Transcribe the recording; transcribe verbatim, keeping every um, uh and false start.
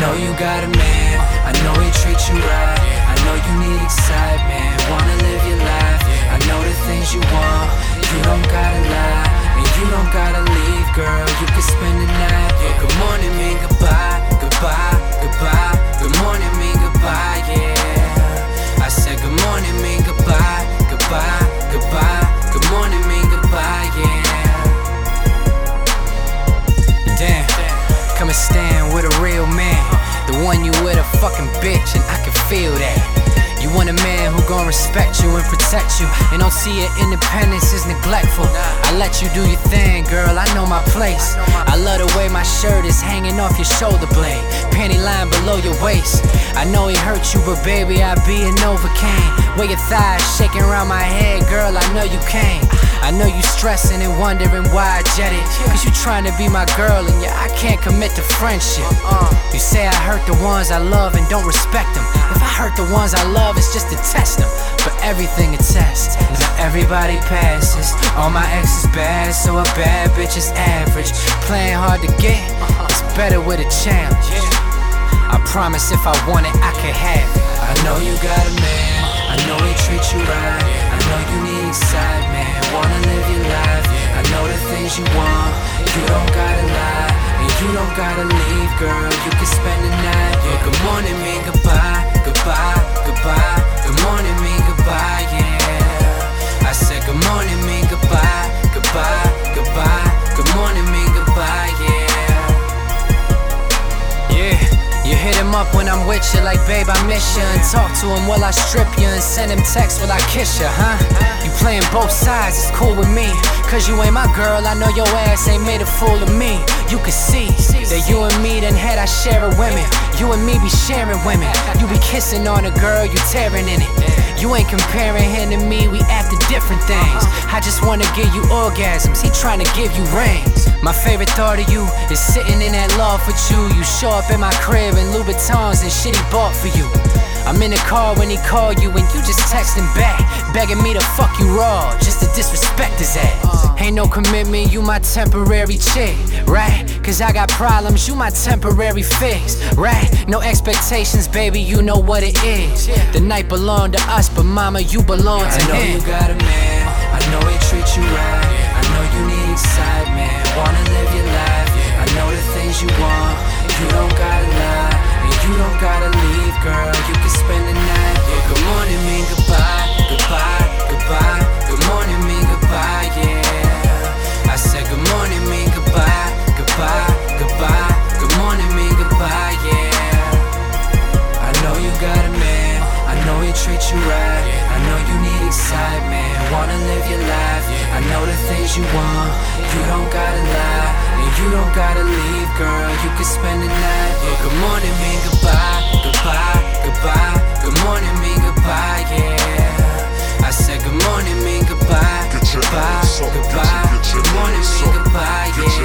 know you got a man, I know he treats you right. I know you need excitement, wanna live your life. I know the things you want, you don't gotta lie. And you don't gotta leave, girl, you can spend the night. Good morning mean goodbye, goodbye, goodbye. Good morning mean goodbye, yeah. I said good morning mean goodbye, goodbye, goodbye. Good morning mean goodbye, yeah. Damn, come and stand with a real man, the one you with a fucking bitch, and I can feel that. You want a man who gon' respect you and protect you, and don't see your independence as neglectful. I let you do your thing, girl, I know my place. I love the way my shirt is hanging off your shoulder blade, panty line below your waist. I know he hurt you, but baby, I be an overcame. Where your thighs shaking around my head, girl, I know you came. I know you stressing and wondering why I jet it, cause you trying to be my girl and yeah, I can't commit to friendship. You say I hurt the ones I love and don't respect them. If I hurt the ones I love, it's just to test them. But everything a test, now everybody passes. All my exes bad, so a bad bitch is average. Playing hard to get, it's better with a challenge. I promise if I want it, I can have it. I know you got a man, I know he treats you right. I know you need excitement, wanna live your life. I know the things you want, you don't gotta lie. And you don't gotta leave, girl, you can spend the night. Yeah, good morning mean goodbye, goodbye, goodbye. Good morning mean goodbye, yeah. I said good morning mean goodbye, goodbye, goodbye. Good morning mean goodbye, yeah. Yeah, you hit him up when I'm with you, like babe I miss you. And talk to him while I strip you, and send him texts while I kiss you, huh? You playing both sides, it's cool with me, cause you ain't my girl, I know your ass ain't made a fool of me. You can see that you and me done had our share of women. You and me be sharing women. You be kissing on a girl, you tearing in it. You ain't comparing him to me, we after different things. I just wanna give you orgasms, he tryna give you rings. My favorite thought of you is sitting in that loft with you. You show up in my crib in Louboutins and shit he bought for you. I'm in the car when he called you and you just texting back, begging me to fuck you raw, just to disrespect his ass. Ain't no commitment, you my temporary chick, right? Cause I got problems, you my temporary fix, right? No expectations, baby, you know what it is. The night belonged to us, but mama, you belong to him. I know you got a man, I know he treats you right. I know you need excitement, wanna live your life. I know the things you want, you don't gotta lie. And you don't gotta leave, girl, you can spend the night. Yeah, good morning mean goodbye, goodbye, goodbye. Good morning mean goodbye, yeah. I said good morning mean goodbye, goodbye, goodbye. Good morning mean goodbye, yeah. I know you got a man, I know he treats you right. I know you need excitement, wanna live your life. I know the things you want, you don't gotta lie. And you don't gotta leave, girl, you can spend the night. Yeah, good morning mean goodbye, goodbye, goodbye. Good morning mean goodbye, yeah. I said good morning mean goodbye, goodbye, goodbye. Good morning mean goodbye, yeah.